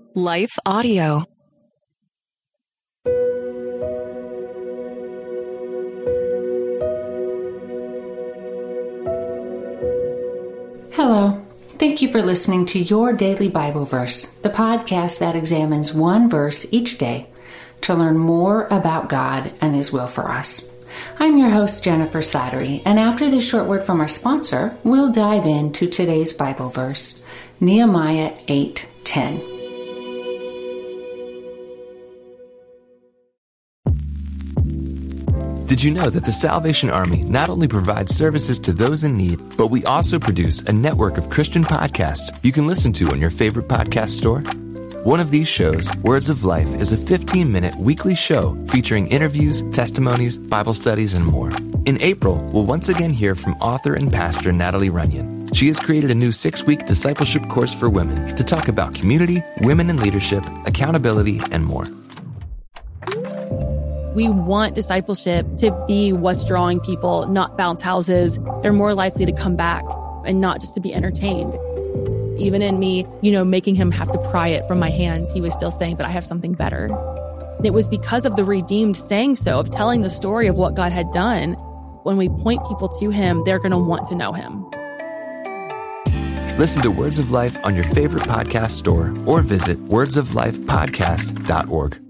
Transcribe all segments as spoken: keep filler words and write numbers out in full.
Life Audio. Hello. Thank you for listening to Your Daily Bible Verse, the podcast that examines one verse each day to learn more about God and His will for us. I'm your host, Jennifer Slattery, and after this short word from our sponsor, we'll dive into today's Bible verse, Nehemiah eight ten. Did you know that the Salvation Army not only provides services to those in need, but we also produce a network of Christian podcasts you can listen to on your favorite podcast store? One of these shows, Words of Life, is a fifteen-minute weekly show featuring interviews, testimonies, Bible studies, and more. In April, we'll once again hear from author and pastor Natalie Runyon. She has created a new six-week discipleship course for women to talk about community, women in leadership, accountability, and more. We want discipleship to be what's drawing people, not bounce houses. They're more likely to come back and not just to be entertained. Even in me, you know, making him have to pry it from my hands, he was still saying, but I have something better. And it was because of the redeemed saying so, of telling the story of what God had done. When we point people to him, they're going to want to know him. Listen to Words of Life on your favorite podcast store or visit words of life podcast dot org.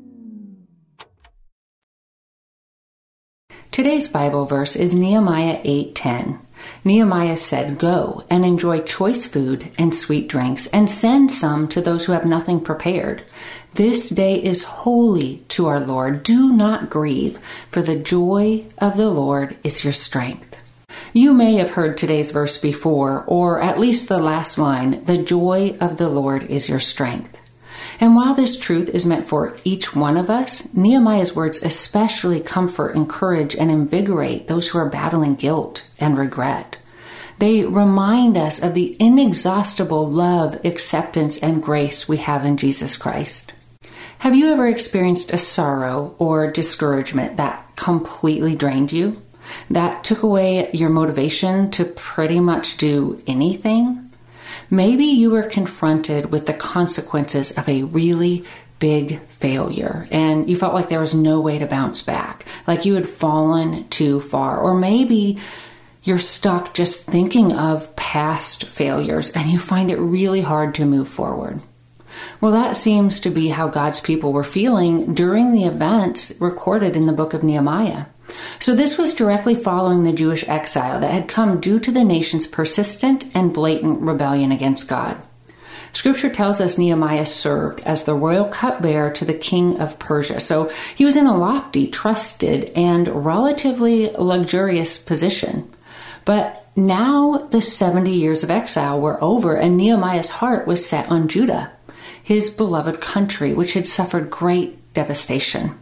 Today's Bible verse is Nehemiah eight ten. Nehemiah said, "Go and enjoy choice food and sweet drinks, and send some to those who have nothing prepared. This day is holy to our Lord. Do not grieve, for the joy of the Lord is your strength." You may have heard today's verse before, or at least the last line, "The joy of the Lord is your strength." And while this truth is meant for each one of us, Nehemiah's words especially comfort, encourage, and invigorate those who are battling guilt and regret. They remind us of the inexhaustible love, acceptance, and grace we have in Jesus Christ. Have you ever experienced a sorrow or discouragement that completely drained you? That took away your motivation to pretty much do anything? Maybe you were confronted with the consequences of a really big failure and you felt like there was no way to bounce back, like you had fallen too far. Or maybe you're stuck just thinking of past failures and you find it really hard to move forward. Well, that seems to be how God's people were feeling during the events recorded in the book of Nehemiah. So this was directly following the Jewish exile that had come due to the nation's persistent and blatant rebellion against God. Scripture tells us Nehemiah served as the royal cupbearer to the king of Persia. So he was in a lofty, trusted, and relatively luxurious position. But now the seventy years of exile were over and Nehemiah's heart was set on Judah, his beloved country, which had suffered great devastation.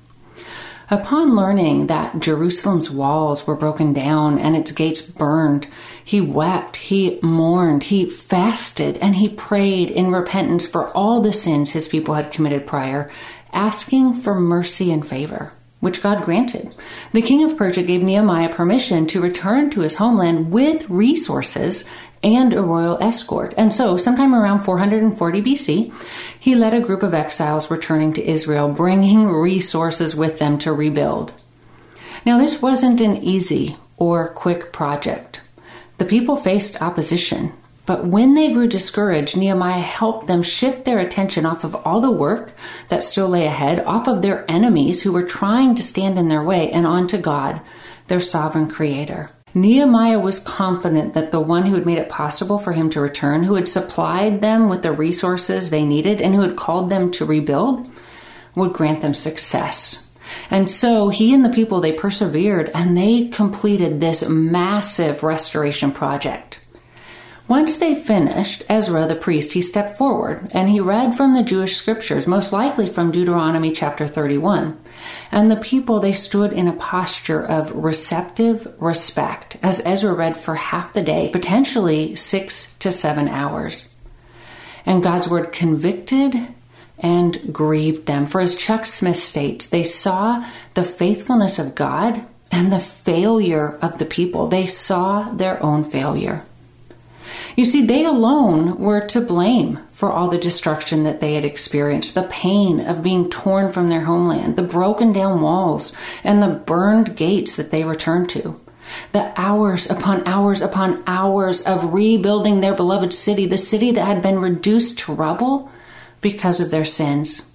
Upon learning that Jerusalem's walls were broken down and its gates burned, he wept, he mourned, he fasted, and he prayed in repentance for all the sins his people had committed prior, asking for mercy and favor, which God granted. The king of Persia gave Nehemiah permission to return to his homeland with resources and a royal escort. And so, sometime around four hundred forty B C, he led a group of exiles returning to Israel, bringing resources with them to rebuild. Now, this wasn't an easy or quick project. The people faced opposition, but when they grew discouraged, Nehemiah helped them shift their attention off of all the work that still lay ahead, off of their enemies who were trying to stand in their way, and onto God, their sovereign creator. Nehemiah was confident that the one who had made it possible for him to return, who had supplied them with the resources they needed, and who had called them to rebuild, would grant them success. And so he and the people, they persevered, and they completed this massive restoration project. Once they finished, Ezra the priest, he stepped forward, and he read from the Jewish scriptures, most likely from Deuteronomy chapter thirty-one. And the people, they stood in a posture of receptive respect as Ezra read for half the day, potentially six to seven hours. And God's word convicted and grieved them. For as Chuck Smith states, they saw the faithfulness of God and the failure of the people. They saw their own failure. You see, they alone were to blame for all the destruction that they had experienced, the pain of being torn from their homeland, the broken down walls, and the burned gates that they returned to. The hours upon hours upon hours of rebuilding their beloved city, the city that had been reduced to rubble because of their sins.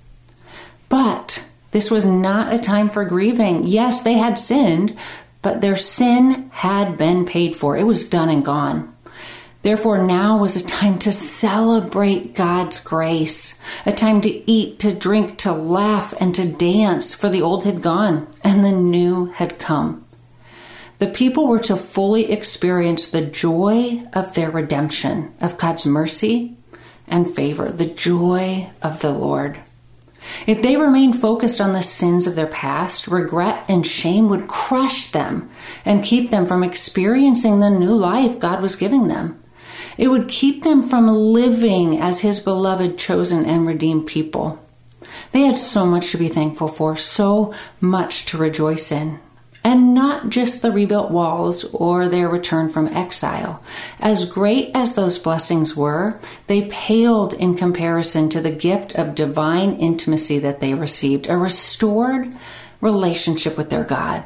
But this was not a time for grieving. Yes, they had sinned, but their sin had been paid for. It was done and gone. Therefore, now was a time to celebrate God's grace, a time to eat, to drink, to laugh, and to dance, for the old had gone and the new had come. The people were to fully experience the joy of their redemption, of God's mercy and favor, the joy of the Lord. If they remained focused on the sins of their past, regret and shame would crush them and keep them from experiencing the new life God was giving them. It would keep them from living as His beloved, chosen, and redeemed people. They had so much to be thankful for, so much to rejoice in. And not just the rebuilt walls or their return from exile. As great as those blessings were, they paled in comparison to the gift of divine intimacy that they received, a restored relationship with their God.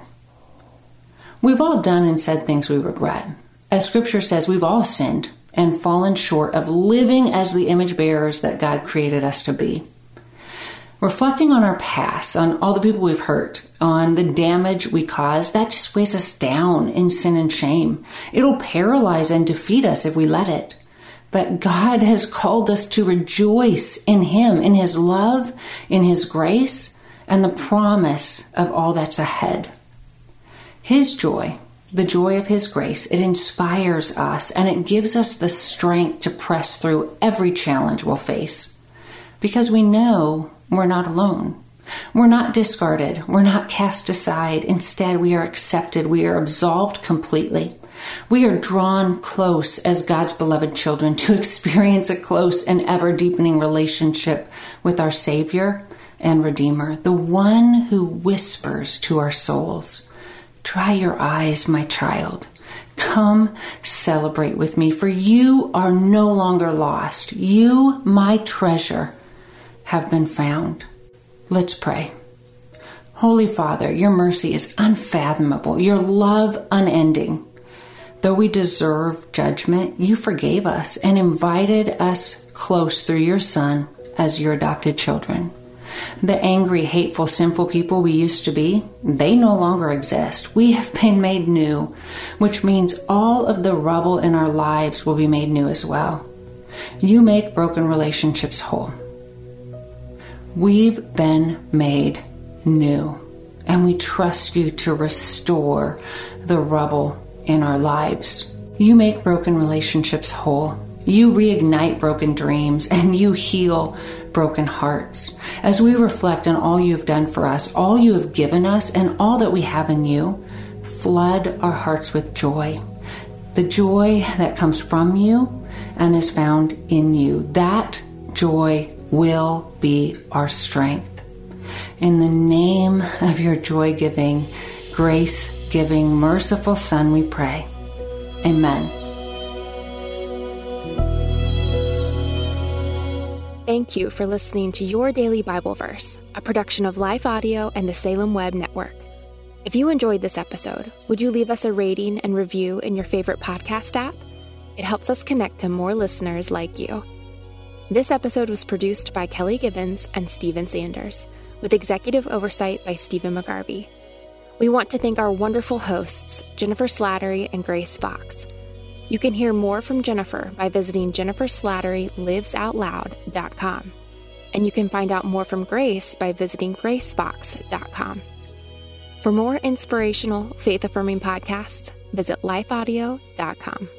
We've all done and said things we regret. As Scripture says, we've all sinned and fallen short of living as the image bearers that God created us to be. Reflecting on our past, on all the people we've hurt, on the damage we caused, that just weighs us down in sin and shame. It'll paralyze and defeat us if we let it. But God has called us to rejoice in Him, in His love, in His grace, and the promise of all that's ahead. His joy, the joy of His grace, it inspires us and it gives us the strength to press through every challenge we'll face. Because we know we're not alone. We're not discarded. We're not cast aside. Instead, we are accepted. We are absolved completely. We are drawn close as God's beloved children to experience a close and ever-deepening relationship with our Savior and Redeemer, the one who whispers to our souls, "Dry your eyes, my child. Come celebrate with me, for you are no longer lost. You, my treasure, have been found." Let's pray. Holy Father, your mercy is unfathomable, your love unending. Though we deserve judgment, you forgave us and invited us close through your Son as your adopted children. The angry, hateful, sinful people we used to be, they no longer exist. We have been made new, which means all of the rubble in our lives will be made new as well. You make broken relationships whole. We've been made new, and we trust you to restore the rubble in our lives. You make broken relationships whole. You reignite broken dreams, and you heal broken hearts. As we reflect on all you've done for us, all you have given us, and all that we have in you, flood our hearts with joy. The joy that comes from you and is found in you. That joy will be our strength. In the name of your joy-giving, grace-giving, merciful Son, we pray. Amen. Thank you for listening to Your Daily Bible Verse, a production of Life Audio and the Salem Web Network. If you enjoyed this episode, would you leave us a rating and review in your favorite podcast app? It helps us connect to more listeners like you. This episode was produced by Kelly Gibbons and Stephen Sanders, with executive oversight by Stephen McGarvey. We want to thank our wonderful hosts, Jennifer Slattery and Grace Fox. You can hear more from Jennifer by visiting jennifer slattery lives out loud dot com. And you can find out more from Grace by visiting grace fox dot com. For more inspirational, faith-affirming podcasts, visit life audio dot com.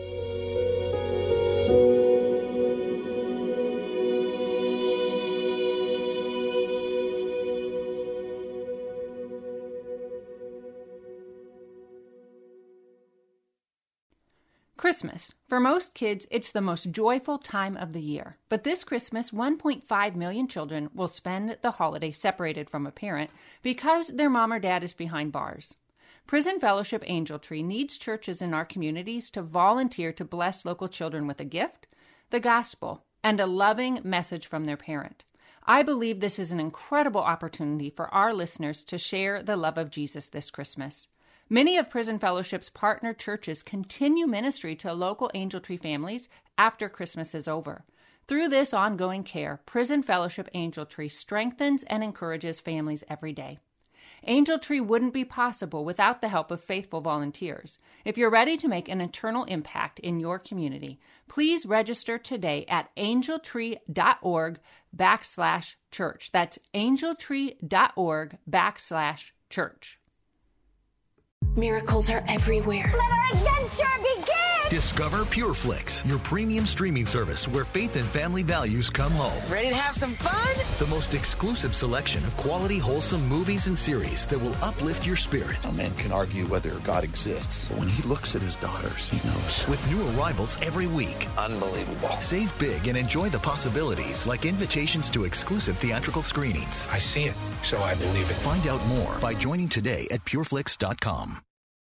Christmas. For most kids, it's the most joyful time of the year. But this Christmas, one point five million children will spend the holiday separated from a parent because their mom or dad is behind bars. Prison Fellowship Angel Tree needs churches in our communities to volunteer to bless local children with a gift, the gospel, and a loving message from their parent. I believe this is an incredible opportunity for our listeners to share the love of Jesus this Christmas. Many of Prison Fellowship's partner churches continue ministry to local Angel Tree families after Christmas is over. Through this ongoing care, Prison Fellowship Angel Tree strengthens and encourages families every day. Angel Tree wouldn't be possible without the help of faithful volunteers. If you're ready to make an eternal impact in your community, please register today at angeltree.org backslash church. That's angeltree.org backslash church. Miracles are everywhere. Let our adventure begin! Discover PureFlix, your premium streaming service where faith and family values come home. Ready to have some fun? The most exclusive selection of quality, wholesome movies and series that will uplift your spirit. A man can argue whether God exists, but when he looks at his daughters, he knows. With new arrivals every week. Unbelievable. Save big and enjoy the possibilities, like invitations to exclusive theatrical screenings. I see it, so I believe it. Find out more by joining today at pureflix dot com.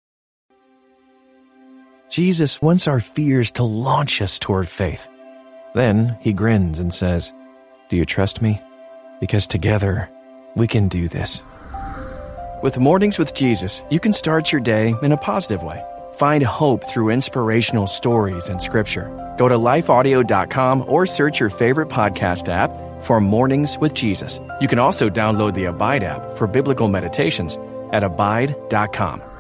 Jesus wants our fears to launch us toward faith. Then he grins and says, "Do you trust me? Because together we can do this." With Mornings with Jesus, you can start your day in a positive way. Find hope through inspirational stories and scripture. Go to life audio dot com or search your favorite podcast app for Mornings with Jesus. You can also download the Abide app for biblical meditations at abide dot com.